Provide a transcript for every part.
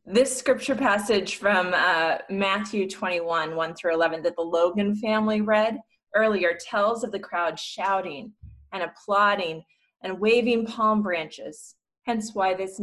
This scripture passage from Matthew 21, 1 through 11, that the Logan family read earlier tells of the crowd shouting and applauding and waving palm branches, hence why this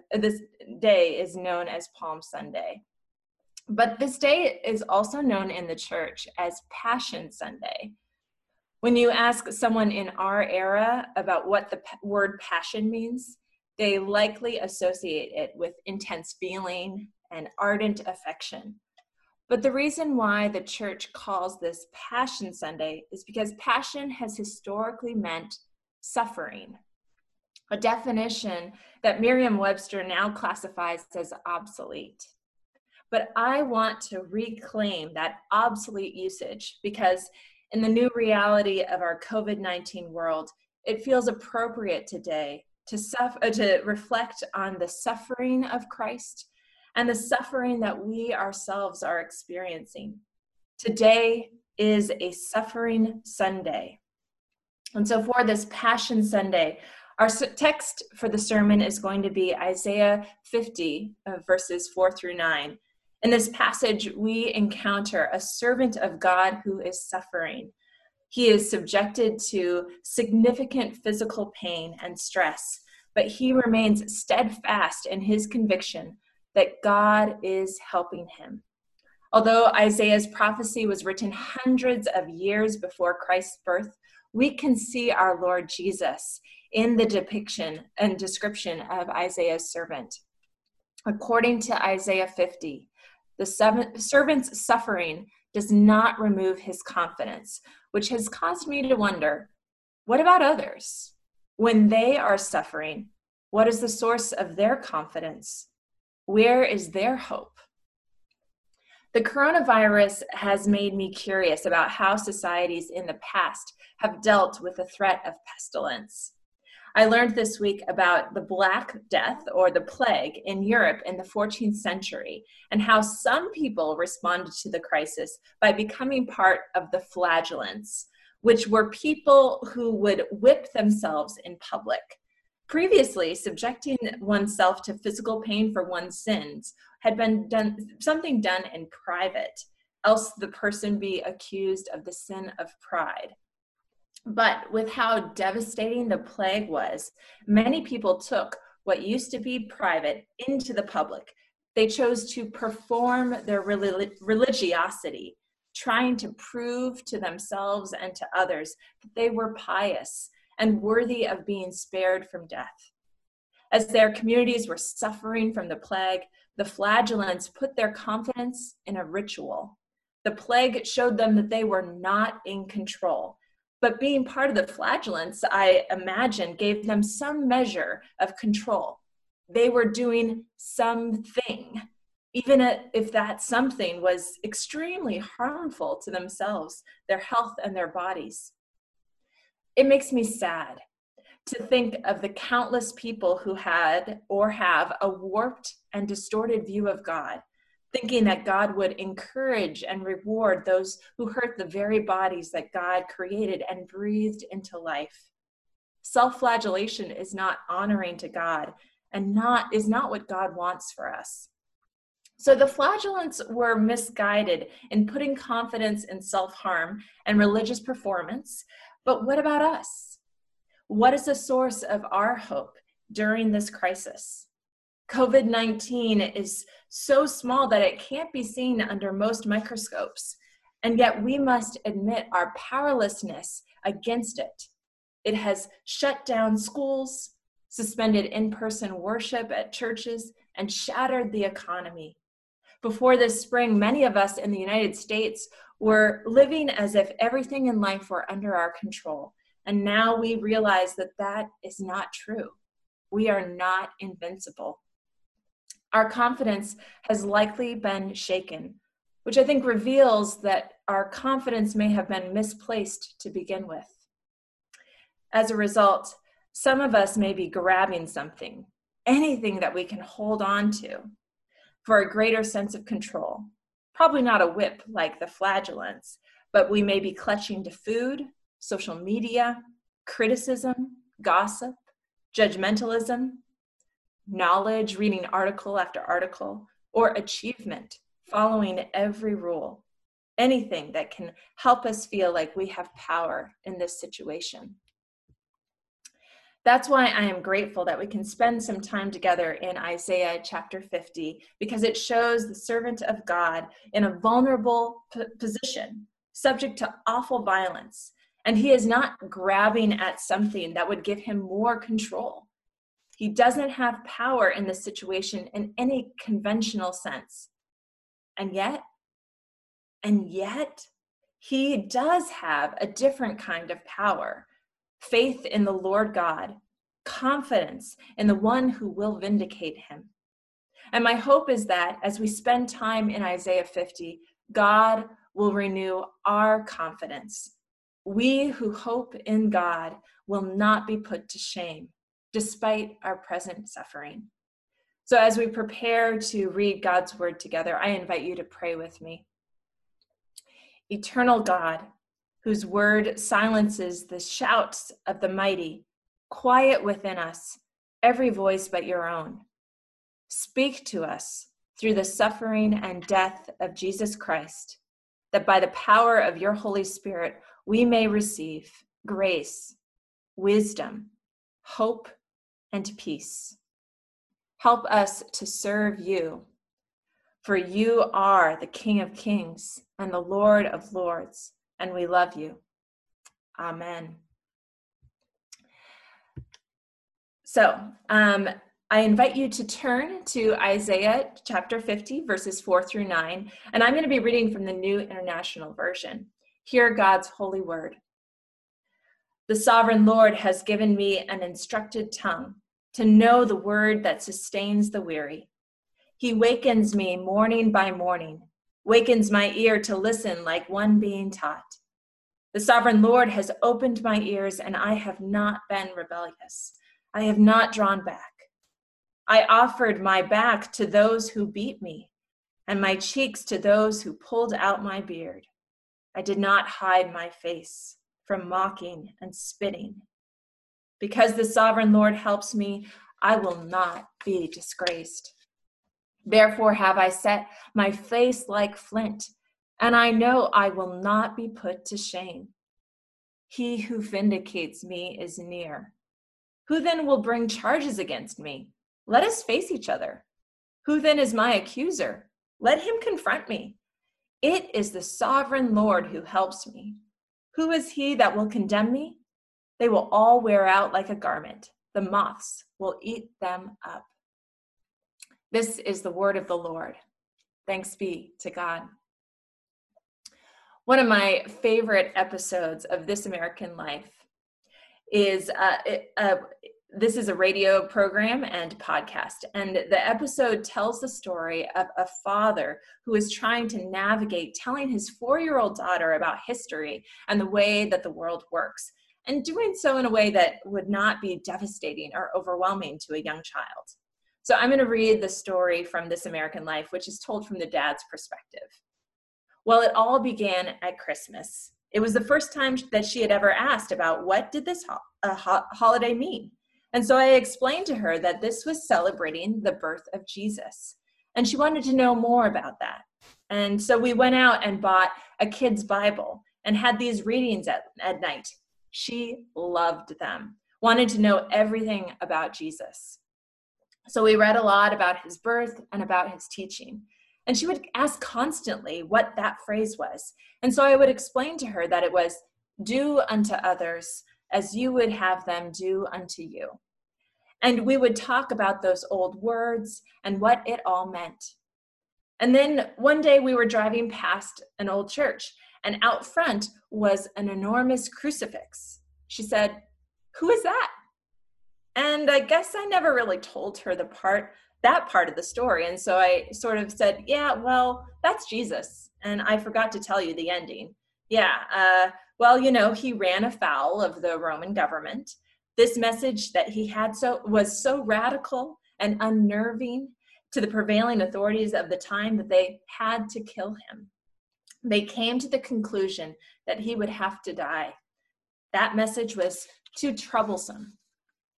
day is known as Palm Sunday. But this day is also known in the church as Passion Sunday. When you ask someone in our era about what the word passion means, they likely associate it with intense feeling and ardent affection. But the reason why the church calls this Passion Sunday is because passion has historically meant suffering, a definition that Merriam-Webster now classifies as obsolete. But I want to reclaim that obsolete usage because in the new reality of our COVID-19 world, it feels appropriate today to reflect on the suffering of Christ and the suffering that we ourselves are experiencing. Today is a suffering Sunday. And so for this Passion Sunday, our text for the sermon is going to be Isaiah 50, verses 4 through 9. In this passage, we encounter a servant of God who is suffering. He is subjected to significant physical pain and stress, but he remains steadfast in his conviction that God is helping him. Although Isaiah's prophecy was written hundreds of years before Christ's birth, we can see our Lord Jesus in the depiction and description of Isaiah's servant. According to Isaiah 50, the servant's suffering does not remove his confidence, which has caused me to wonder, what about others? When they are suffering, what is the source of their confidence? Where is their hope? The coronavirus has made me curious about how societies in the past have dealt with the threat of pestilence. I learned this week about the Black Death, or the plague, in Europe in the 14th century, and how some people responded to the crisis by becoming part of the flagellants, which were people who would whip themselves in public. Previously, subjecting oneself to physical pain for one's sins had been something done in private, else the person be accused of the sin of pride. But with how devastating the plague was, many people took what used to be private into the public. They chose to perform their religiosity, trying to prove to themselves and to others that they were pious and worthy of being spared from death. As their communities were suffering from the plague, the flagellants put their confidence in a ritual. The plague showed them that they were not in control. But being part of the flagellants, I imagine, gave them some measure of control. They were doing something, even if that something was extremely harmful to themselves, their health, and their bodies. It makes me sad to think of the countless people who had or have a warped and distorted view of God, thinking that God would encourage and reward those who hurt the very bodies that God created and breathed into life. Self-flagellation is not honoring to God and is not what God wants for us. So the flagellants were misguided in putting confidence in self-harm and religious performance. But what about us? What is the source of our hope during this crisis? COVID-19 is so small that it can't be seen under most microscopes, and yet we must admit our powerlessness against it. It has shut down schools, suspended in-person worship at churches, and shattered the economy. Before this spring, many of us in the United States were living as if everything in life were under our control, and now we realize that that is not true. We are not invincible. Our confidence has likely been shaken, which I think reveals that our confidence may have been misplaced to begin with. As a result, some of us may be grabbing something, anything that we can hold on to, for a greater sense of control. Probably not a whip like the flagellants, but we may be clutching to food, social media, criticism, gossip, judgmentalism. knowledge, reading article after article, or achievement, following every rule. Anything that can help us feel like we have power in this situation. That's why I am grateful that we can spend some time together in Isaiah chapter 50, because it shows the servant of God in a vulnerable position, subject to awful violence, and he is not grabbing at something that would give him more control. He doesn't have power in this situation in any conventional sense. And yet, he does have a different kind of power. Faith in the Lord God, confidence in the one who will vindicate him. And my hope is that as we spend time in Isaiah 50, God will renew our confidence. We who hope in God will not be put to shame, despite our present suffering. So as we prepare to read God's word together, I invite you to pray with me. Eternal God, whose word silences the shouts of the mighty, quiet within us every voice but your own. Speak to us through the suffering and death of Jesus Christ, that by the power of your Holy Spirit, we may receive grace, wisdom, hope, and peace. Help us to serve you, for you are the King of Kings and the Lord of Lords, and we love you. Amen. So I invite you to turn to Isaiah chapter 50, verses 4 through 9, and I'm going to be reading from the New International Version. Hear God's holy word. The sovereign Lord has given me an instructed tongue to know the word that sustains the weary. He wakens me morning by morning, wakens my ear to listen like one being taught. The sovereign Lord has opened my ears, and I have not been rebellious. I have not drawn back. I offered my back to those who beat me, and my cheeks to those who pulled out my beard. I did not hide my face from mocking and spitting. Because the sovereign Lord helps me, I will not be disgraced. Therefore have I set my face like flint, and I know I will not be put to shame. He who vindicates me is near. Who then will bring charges against me? Let us face each other. Who then is my accuser? Let him confront me. It is the sovereign Lord who helps me. Who is he that will condemn me? They will all wear out like a garment. The moths will eat them up. This is the word of the Lord. Thanks be to God. One of my favorite episodes of This American Life is this is a radio program and podcast, and the episode tells the story of a father who is trying to navigate telling his 4-year-old daughter about history and the way that the world works, and doing so in a way that would not be devastating or overwhelming to a young child. So I'm going to read the story from This American Life, which is told from the dad's perspective. Well, it all began at Christmas. It was the first time that she had ever asked about what did this holiday mean. And so I explained to her that this was celebrating the birth of Jesus. And she wanted to know more about that. And so we went out and bought a kid's Bible and had these readings at night. She loved them, wanted to know everything about Jesus. So we read a lot about his birth and about his teaching. And she would ask constantly what that phrase was. And so I would explain to her that it was, do unto others as you would have them do unto you. And we would talk about those old words and what it all meant. And then one day we were driving past an old church, and out front was an enormous crucifix. She said, "Who is that?" And I guess I never really told her that part of the story. And so I sort of said, yeah, well, that's Jesus. And I forgot to tell you the ending. Yeah, well, he ran afoul of the Roman government. This message that he had was so radical and unnerving to the prevailing authorities of the time that they had to kill him. They came to the conclusion that he would have to die. That message was too troublesome.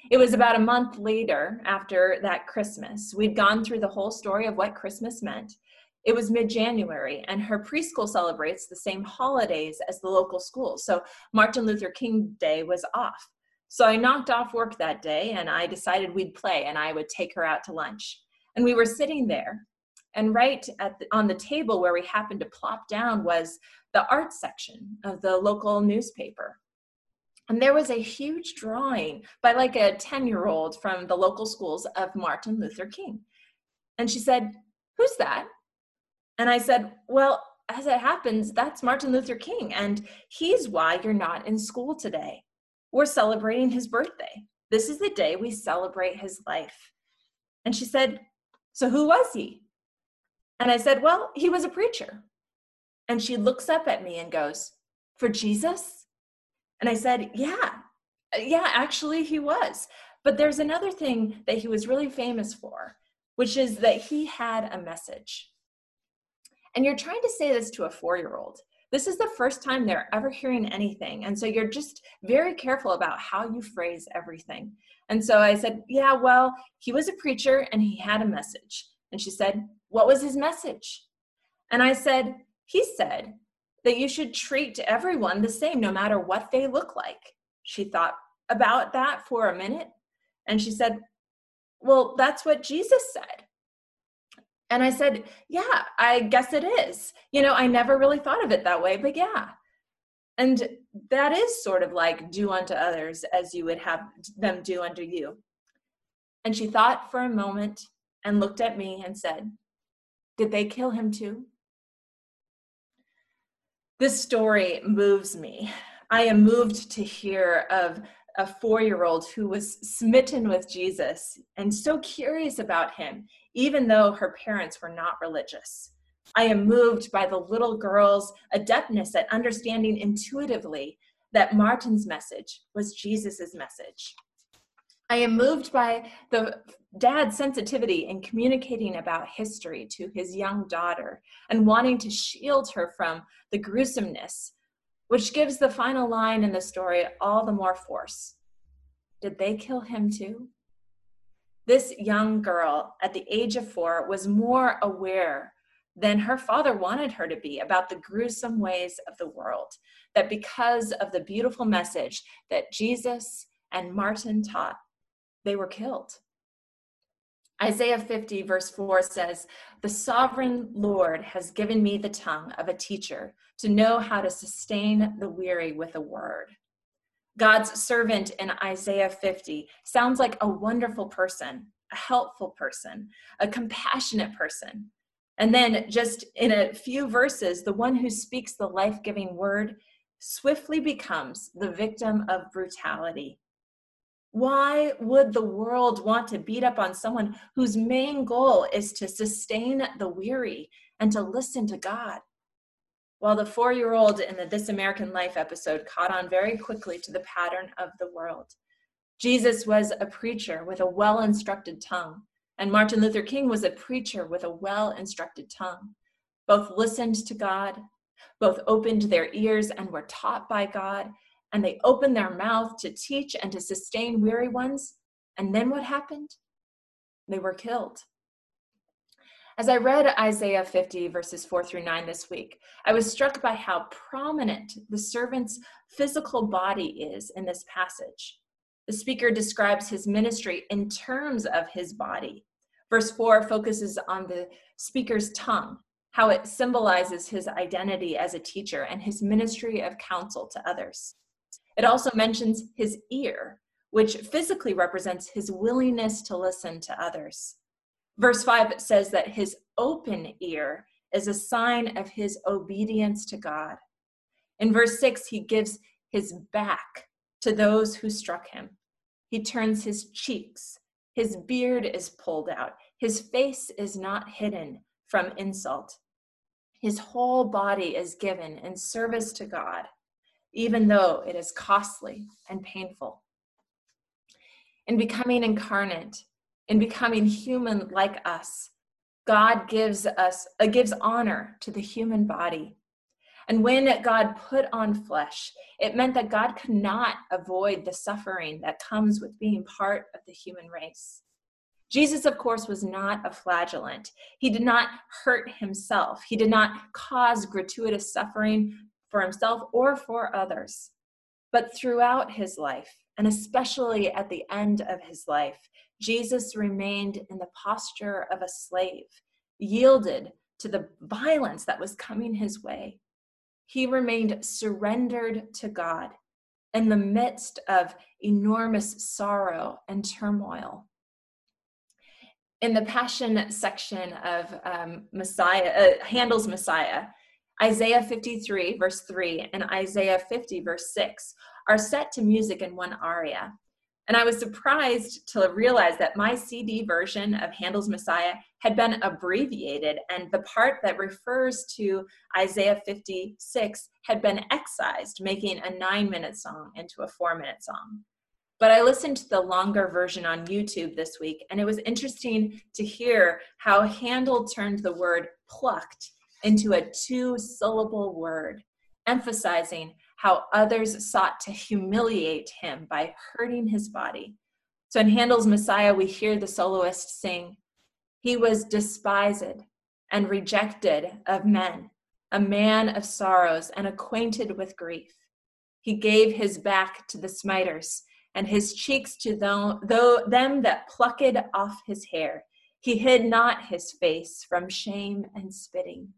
It was about a month later, after that Christmas. We'd gone through the whole story of what Christmas meant. It was mid-January, and her preschool celebrates the same holidays as the local school. So Martin Luther King Day was off. So I knocked off work that day, and I decided we'd play, and I would take her out to lunch. And we were sitting there, and right on the table where we happened to plop down was the art section of the local newspaper. And there was a huge drawing by like a 10-year-old from the local schools of Martin Luther King. And she said, "Who's that?" And I said, "Well, as it happens, that's Martin Luther King, and he's why you're not in school today. We're celebrating his birthday. This is the day we celebrate his life." And she said, "So who was he?" And I said, "Well, he was a preacher." And she looks up at me and goes, "For Jesus?" And I said, yeah, actually he was. But there's another thing that he was really famous for, which is that he had a message. And you're trying to say this to a 4-year-old. This is the first time they're ever hearing anything. And so you're just very careful about how you phrase everything. And so I said, yeah, well, he was a preacher and he had a message. And she said, "What was his message?" And I said, "He said that you should treat everyone the same no matter what they look like." She thought about that for a minute and she said, "Well, that's what Jesus said." And I said, "Yeah, I guess it is. I never really thought of it that way, but yeah." And that is sort of like do unto others as you would have them do unto you. And she thought for a moment and looked at me and said, "Did they kill him too?" This story moves me. I am moved to hear of a 4-year-old who was smitten with Jesus and so curious about him, even though her parents were not religious. I am moved by the little girl's adeptness at understanding intuitively that Martin's message was Jesus's message. I am moved by the dad's sensitivity in communicating about history to his young daughter and wanting to shield her from the gruesomeness, which gives the final line in the story all the more force. Did they kill him too? This young girl at the age of 4 was more aware than her father wanted her to be about the gruesome ways of the world, that because of the beautiful message that Jesus and Martin taught, they were killed. Isaiah 50 verse 4 says, "The sovereign Lord has given me the tongue of a teacher to know how to sustain the weary with a word." God's servant in Isaiah 50 sounds like a wonderful person, a helpful person, a compassionate person. And then just in a few verses, the one who speaks the life-giving word swiftly becomes the victim of brutality. Why would the world want to beat up on someone whose main goal is to sustain the weary and to listen to God? While the 4-year-old in the This American Life episode caught on very quickly to the pattern of the world. Jesus was a preacher with a well-instructed tongue, and Martin Luther King was a preacher with a well-instructed tongue. Both listened to God, both opened their ears and were taught by God, and they opened their mouth to teach and to sustain weary ones. And then what happened? They were killed. As I read Isaiah 50 verses 4 through 9 this week, I was struck by how prominent the servant's physical body is in this passage. The speaker describes his ministry in terms of his body. Verse 4 focuses on the speaker's tongue, how it symbolizes his identity as a teacher and his ministry of counsel to others. It also mentions his ear, which physically represents his willingness to listen to others. Verse 5 says that his open ear is a sign of his obedience to God. In verse 6, he gives his back to those who struck him. He turns his cheeks. His beard is pulled out. His face is not hidden from insult. His whole body is given in service to God, even though it is costly and painful. In becoming incarnate, in becoming human like us, God gives honor to the human body. And when God put on flesh, it meant that God could not avoid the suffering that comes with being part of the human race. Jesus, of course, was not a flagellant. He did not hurt himself. He did not cause gratuitous suffering for himself or for others. But throughout his life, and especially at the end of his life, Jesus remained in the posture of a slave, yielded to the violence that was coming his way. He remained surrendered to God in the midst of enormous sorrow and turmoil. In the Passion section of Handel's Messiah, Isaiah 53, verse 3, and Isaiah 50, verse 6 are set to music in one aria. And I was surprised to realize that my CD version of Handel's Messiah had been abbreviated, and the part that refers to Isaiah 56 had been excised, making a 9-minute song into a 4-minute song. But I listened to the longer version on YouTube this week, and it was interesting to hear how Handel turned the word plucked into a 2-syllable word, emphasizing how others sought to humiliate him by hurting his body. So in Handel's Messiah, we hear the soloist sing, "He was despised and rejected of men, a man of sorrows and acquainted with grief. He gave his back to the smiters, and his cheeks to them that plucked off his hair. He hid not his face from shame and spitting."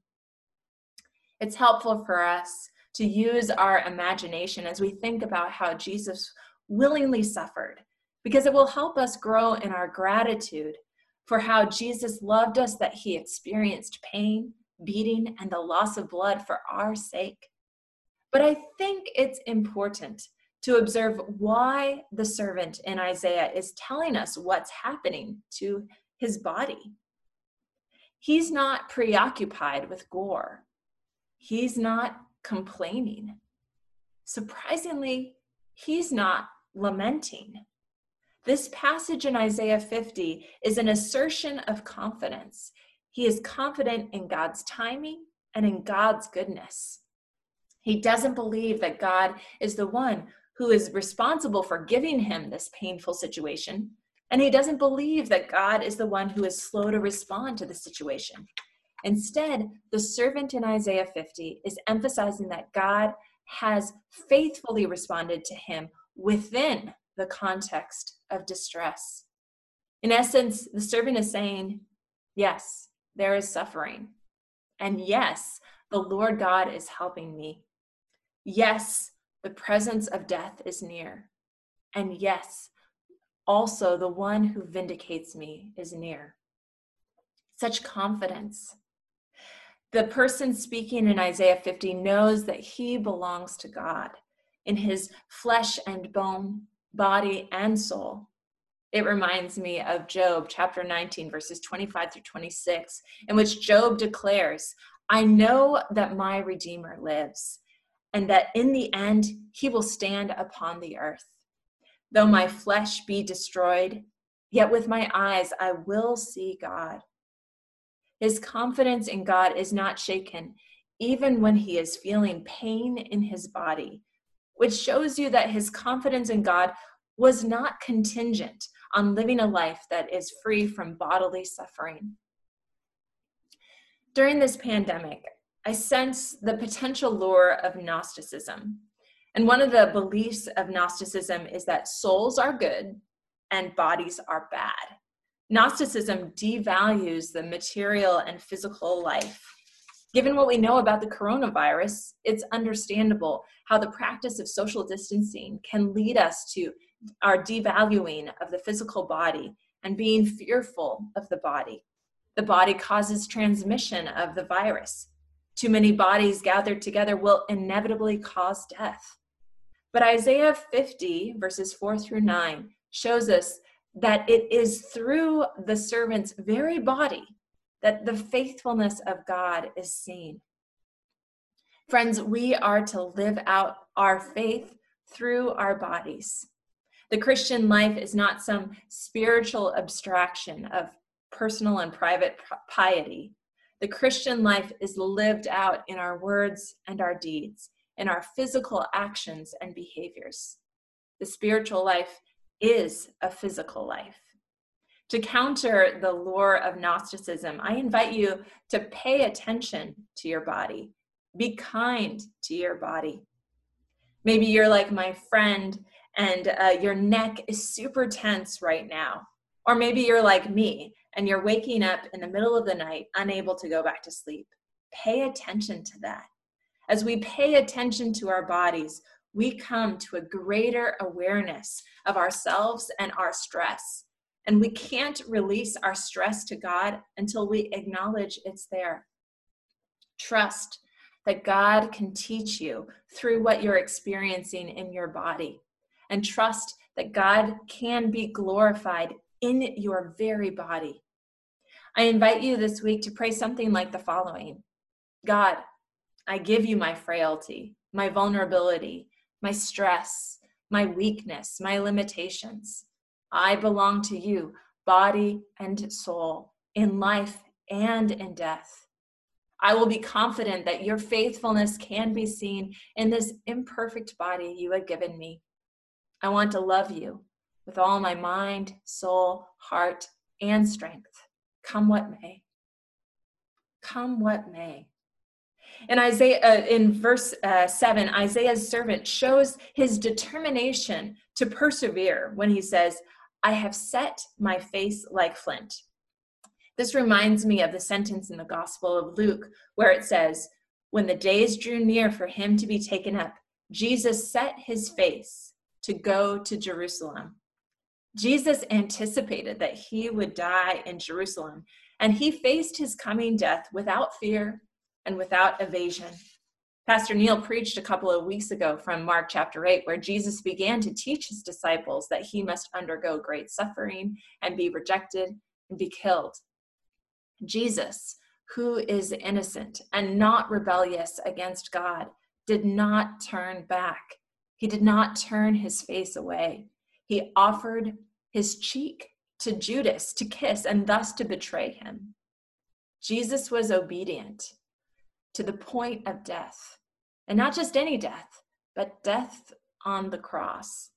It's helpful for us to use our imagination as we think about how Jesus willingly suffered, because it will help us grow in our gratitude for how Jesus loved us, that he experienced pain, beating, and the loss of blood for our sake. But I think it's important to observe why the servant in Isaiah is telling us what's happening to his body. He's not preoccupied with gore. He's not complaining. Surprisingly, he's not lamenting. This passage in Isaiah 50 is an assertion of confidence. He is confident in God's timing and in God's goodness. He doesn't believe that God is the one who is responsible for giving him this painful situation, and he doesn't believe that God is the one who is slow to respond to the situation. Instead, the servant in Isaiah 50 is emphasizing that God has faithfully responded to him within the context of distress. In essence, the servant is saying, yes, there is suffering. And yes, the Lord God is helping me. Yes, the presence of death is near. And yes, also the one who vindicates me is near. Such confidence. The person speaking in Isaiah 50 knows that he belongs to God in his flesh and bone, body and soul. It reminds me of Job chapter 19, verses 25 through 26, in which Job declares, "I know that my Redeemer lives, and that in the end he will stand upon the earth. Though my flesh be destroyed, yet with my eyes I will see God." His confidence in God is not shaken, even when he is feeling pain in his body, which shows you that his confidence in God was not contingent on living a life that is free from bodily suffering. During this pandemic, I sense the potential lure of Gnosticism. And one of the beliefs of Gnosticism is that souls are good and bodies are bad. Gnosticism devalues the material and physical life. Given what we know about the coronavirus, it's understandable how the practice of social distancing can lead us to our devaluing of the physical body and being fearful of the body. The body causes transmission of the virus. Too many bodies gathered together will inevitably cause death. But Isaiah 50, verses 4 through 9, shows us that it is through the servant's very body that the faithfulness of God is seen. Friends, we are to live out our faith through our bodies. The Christian life is not some spiritual abstraction of personal and private piety. The Christian life is lived out in our words and our deeds, in our physical actions and behaviors. The spiritual life is a physical life. To counter the lure of Gnosticism, I invite you to pay attention to your body. Be kind to your body. Maybe you're like my friend and your neck is super tense right now. Or maybe you're like me and you're waking up in the middle of the night, unable to go back to sleep. Pay attention to that. As we pay attention to our bodies, we come to a greater awareness of ourselves and our stress. And we can't release our stress to God until we acknowledge it's there. Trust that God can teach you through what you're experiencing in your body. And trust that God can be glorified in your very body. I invite you this week to pray something like the following. God, I give you my frailty, my vulnerability, my stress, my weakness, my limitations. I belong to you, body and soul, in life and in death. I will be confident that your faithfulness can be seen in this imperfect body you have given me. I want to love you with all my mind, soul, heart, and strength. Come what may. Come what may. In Isaiah, in verse 7, Isaiah's servant shows his determination to persevere when he says, I have set my face like flint. This reminds me of the sentence in the Gospel of Luke where it says, when the days drew near for him to be taken up, Jesus set his face to go to Jerusalem. Jesus anticipated that he would die in Jerusalem, and he faced his coming death without fear and without evasion. Pastor Neil preached a couple of weeks ago from Mark chapter 8, where Jesus began to teach his disciples that he must undergo great suffering and be rejected and be killed. Jesus, who is innocent and not rebellious against God, did not turn back. He did not turn his face away. He offered his cheek to Judas to kiss and thus to betray him. Jesus was obedient to the point of death, and not just any death, but death on the cross.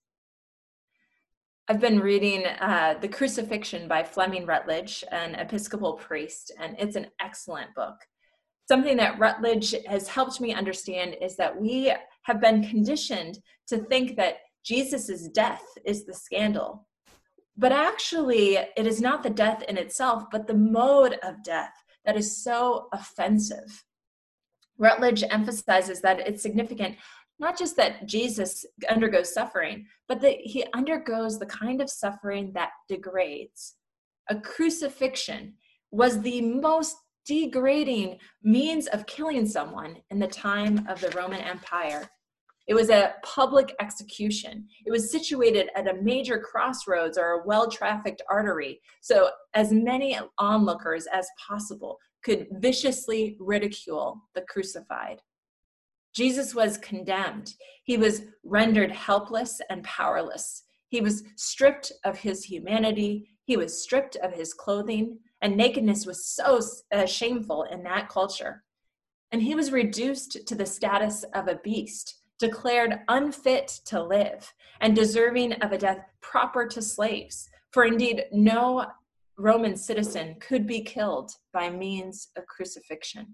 I've been reading The Crucifixion by Fleming Rutledge, an Episcopal priest, and it's an excellent book. Something that Rutledge has helped me understand is that we have been conditioned to think that Jesus's death is the scandal. But actually, it is not the death in itself, but the mode of death that is so offensive. Rutledge emphasizes that it's significant not just that Jesus undergoes suffering, but that he undergoes the kind of suffering that degrades. A crucifixion was the most degrading means of killing someone in the time of the Roman Empire. It was a public execution. It was situated at a major crossroads or a well-trafficked artery, so as many onlookers as possible could viciously ridicule the crucified. Jesus was condemned. He was rendered helpless and powerless. He was stripped of his humanity. He was stripped of his clothing, and nakedness was so shameful in that culture. And he was reduced to the status of a beast, declared unfit to live, and deserving of a death proper to slaves. For indeed, no Roman citizen could be killed by means of crucifixion.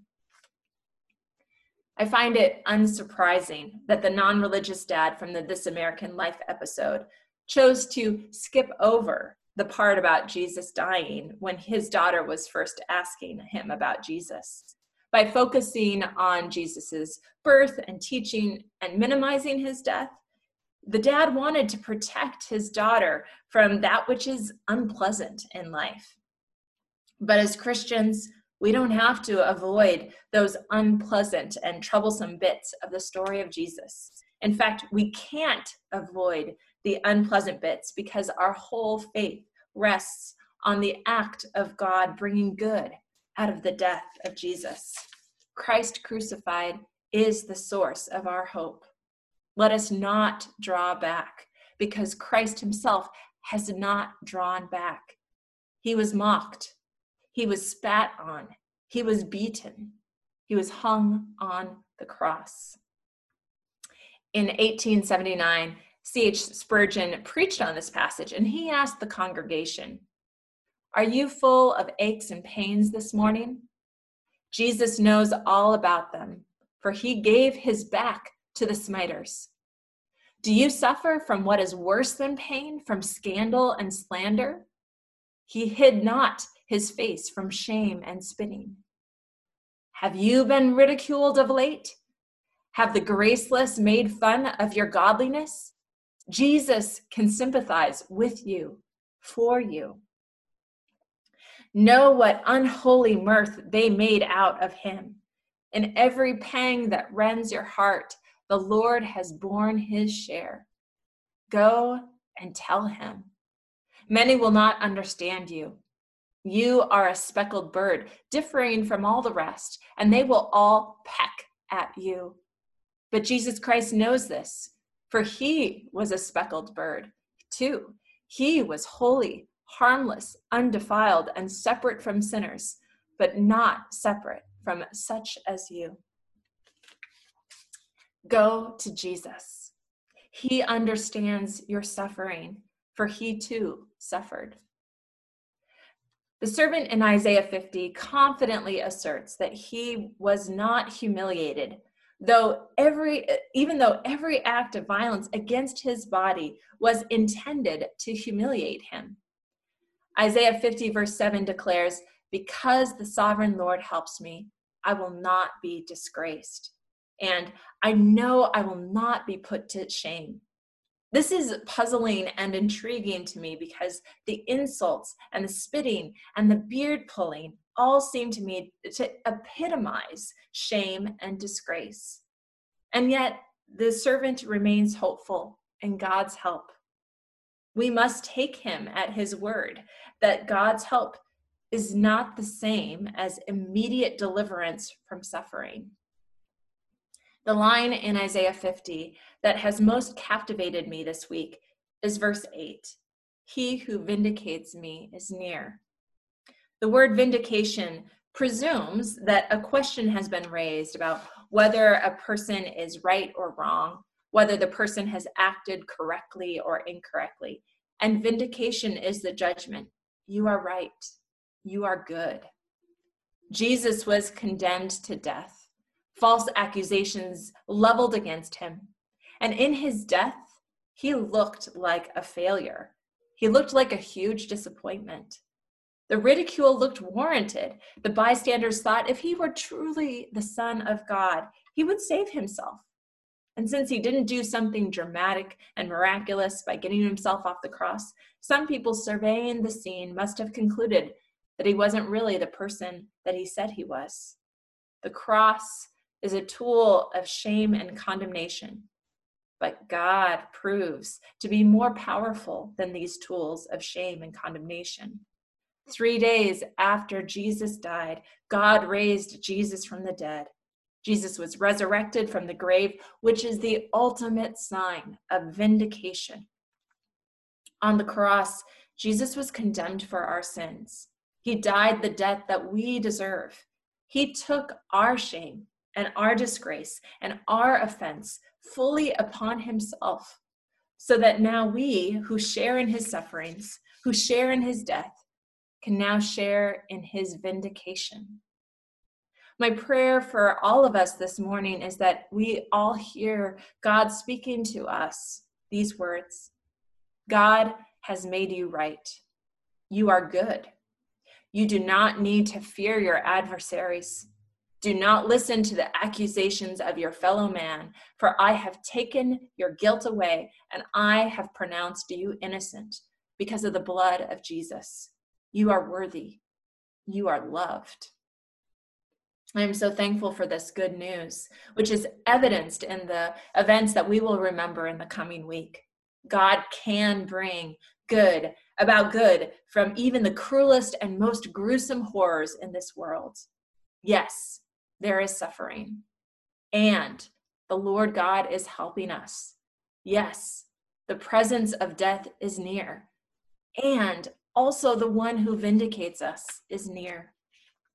I find it unsurprising that the non-religious dad from the This American Life episode chose to skip over the part about Jesus dying when his daughter was first asking him about Jesus. By focusing on Jesus's birth and teaching and minimizing his death, the dad wanted to protect his daughter from that which is unpleasant in life. But as Christians, we don't have to avoid those unpleasant and troublesome bits of the story of Jesus. In fact, we can't avoid the unpleasant bits because our whole faith rests on the act of God bringing good out of the death of Jesus. Christ crucified is the source of our hope. Let us not draw back because Christ himself has not drawn back. He was mocked. He was spat on. He was beaten. He was hung on the cross. In 1879, C.H. Spurgeon preached on this passage, and he asked the congregation, "Are you full of aches and pains this morning? Jesus knows all about them, for he gave his back to the smiters. Do you suffer from what is worse than pain, from scandal and slander? He hid not his face from shame and spitting. Have you been ridiculed of late? Have the graceless made fun of your godliness? Jesus can sympathize with you, for you. Know what unholy mirth they made out of him. In every pang that rends your heart, the Lord has borne his share. Go and tell him. Many will not understand you. You are a speckled bird, differing from all the rest, and they will all peck at you. But Jesus Christ knows this, for he was a speckled bird, too. He was holy, harmless, undefiled, and separate from sinners, but not separate from such as you. Go to Jesus. He understands your suffering, for he too suffered. The servant in Isaiah 50 confidently asserts that he was not humiliated, even though every act of violence against his body was intended to humiliate him. Isaiah 50 verse 7 declares, "Because the sovereign Lord helps me, I will not be disgraced. And I know I will not be put to shame." This is puzzling and intriguing to me because the insults and the spitting and the beard pulling all seem to me to epitomize shame and disgrace. And yet the servant remains hopeful in God's help. We must take him at his word that God's help is not the same as immediate deliverance from suffering. The line in Isaiah 50 that has most captivated me this week is verse 8. He who vindicates me is near. The word vindication presumes that a question has been raised about whether a person is right or wrong, whether the person has acted correctly or incorrectly. And vindication is the judgment. You are right. You are good. Jesus was condemned to death. False accusations leveled against him. And in his death, he looked like a failure. He looked like a huge disappointment. The ridicule looked warranted. The bystanders thought if he were truly the Son of God, he would save himself. And since he didn't do something dramatic and miraculous by getting himself off the cross, some people surveying the scene must have concluded that he wasn't really the person that he said he was. The cross is a tool of shame and condemnation, but God proves to be more powerful than these tools of shame and condemnation. 3 days after Jesus died, God raised Jesus from the dead. Jesus was resurrected from the grave, which is the ultimate sign of vindication. On the cross, Jesus was condemned for our sins. He died the death that we deserve. He took our shame and our disgrace and our offense fully upon himself, so that now we who share in his sufferings, who share in his death, can now share in his vindication. My prayer for all of us this morning is that we all hear God speaking to us these words: God has made you right. You are good. You do not need to fear your adversaries. Do not listen to the accusations of your fellow man, for I have taken your guilt away, and I have pronounced you innocent because of the blood of Jesus. You are worthy. You are loved. I am so thankful for this good news, which is evidenced in the events that we will remember in the coming week. God can bring good about good from even the cruelest and most gruesome horrors in this world. Yes, there is suffering, and the Lord God is helping us. Yes, the presence of death is near, and also the one who vindicates us is near.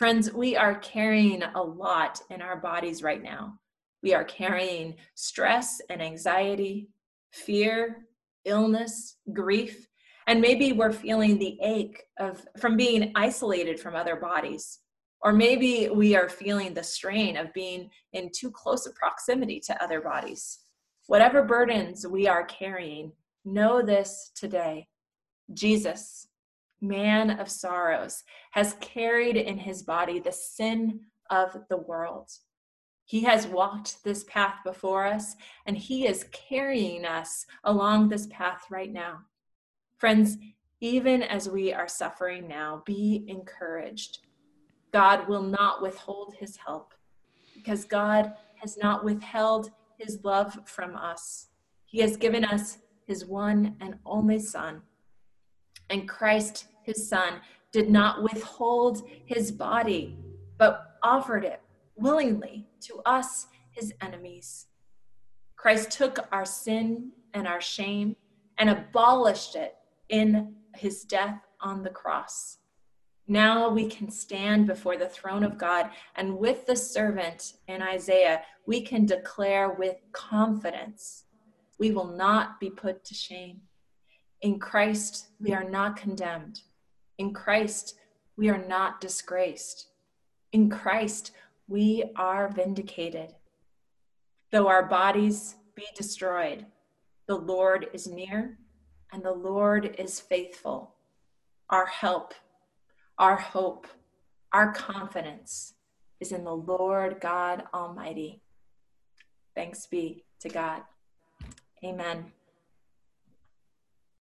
Friends, we are carrying a lot in our bodies right now. We are carrying stress and anxiety, fear, illness, grief, and maybe we're feeling the ache from being isolated from other bodies. Or maybe we are feeling the strain of being in too close a proximity to other bodies. Whatever burdens we are carrying, know this today. Jesus, man of sorrows, has carried in his body the sin of the world. He has walked this path before us, and he is carrying us along this path right now. Friends, even as we are suffering now, be encouraged. God will not withhold his help because God has not withheld his love from us. He has given us his one and only Son. And Christ, his Son, did not withhold his body, but offered it willingly to us, his enemies. Christ took our sin and our shame and abolished it in his death on the cross. Now we can stand before the throne of God, and with the servant in Isaiah, we can declare with confidence, we will not be put to shame. In Christ, we are not condemned. In Christ, we are not disgraced. In Christ, we are vindicated. Though our bodies be destroyed, the Lord is near and the Lord is faithful. Our help, our hope, our confidence is in the Lord God Almighty. Thanks be to God. Amen.